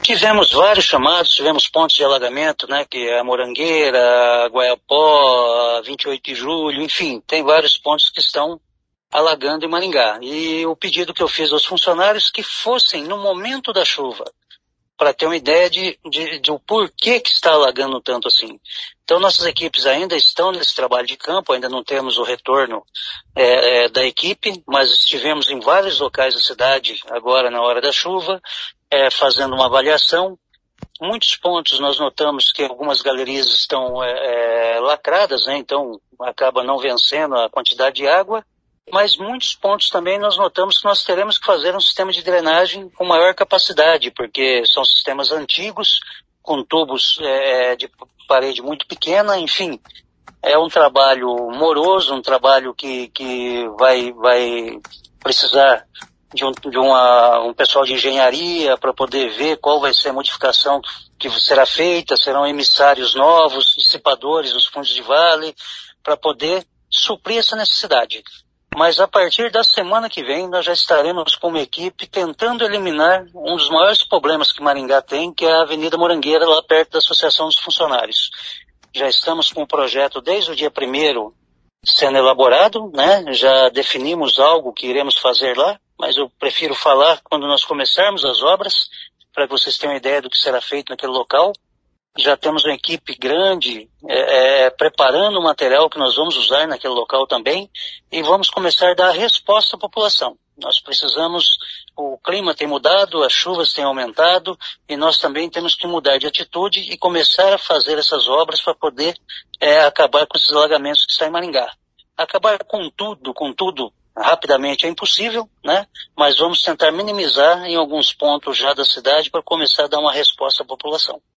Tivemos vários chamados, tivemos pontos de alagamento, né, que é a Morangueira, a Guaiapó, a 28 de Julho, enfim, tem vários pontos que estão alagando em Maringá. E o pedido que eu fiz aos funcionários que fossem no momento da chuva, para ter uma ideia de o porquê que está alagando tanto assim. Então, nossas equipes ainda estão nesse trabalho de campo, ainda não temos o retorno da equipe, mas estivemos em vários locais da cidade agora na hora da chuva, fazendo uma avaliação. Muitos pontos nós notamos que algumas galerias estão lacradas, né? Então acaba não vencendo a quantidade de água, mas muitos pontos também nós notamos que nós teremos que fazer um sistema de drenagem com maior capacidade, porque são sistemas antigos, com tubos de parede muito pequena, enfim. É um trabalho moroso, um trabalho que vai precisar de um pessoal de engenharia para poder ver qual vai ser a modificação que será feita, serão emissários novos, dissipadores nos fundos de vale, para poder suprir essa necessidade. Mas a partir da semana que vem nós já estaremos com uma equipe tentando eliminar um dos maiores problemas que Maringá tem, que é a Avenida Morangueira, lá perto da Associação dos Funcionários. Já estamos com o projeto desde o dia 1º sendo elaborado, né? Já definimos algo que iremos fazer lá, mas eu prefiro falar quando nós começarmos as obras, para que vocês tenham uma ideia do que será feito naquele local. Já temos uma equipe grande preparando o material que nós vamos usar naquele local também e vamos começar a dar resposta à população. Nós precisamos, o clima tem mudado, as chuvas têm aumentado e nós também temos que mudar de atitude e começar a fazer essas obras para poder acabar com esses alagamentos que estão em Maringá. Acabar com tudo, rapidamente é impossível, né? Mas vamos tentar minimizar em alguns pontos já da cidade para começar a dar uma resposta à população.